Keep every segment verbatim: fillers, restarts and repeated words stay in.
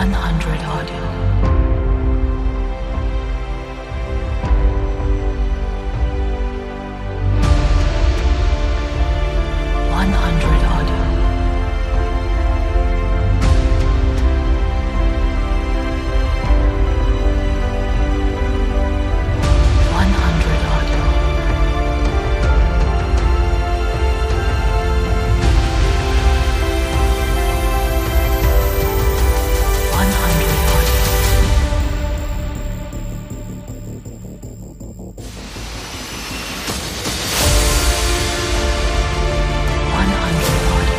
hundred audio. one hundred audio. one hundred audio. one hundred audio. one hundred audio.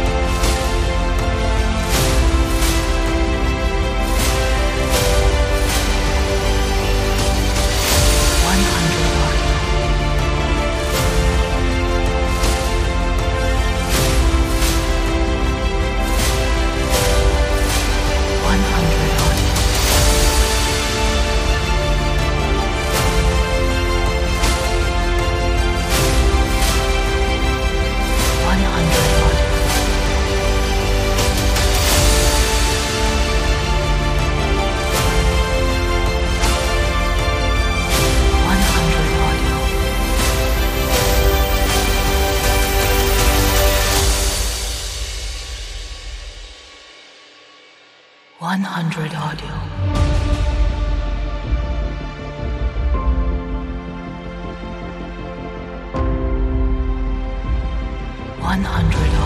one hundred audio. one hundred audio. one hundred audio. one hundred audio. one hundred audio. one hundred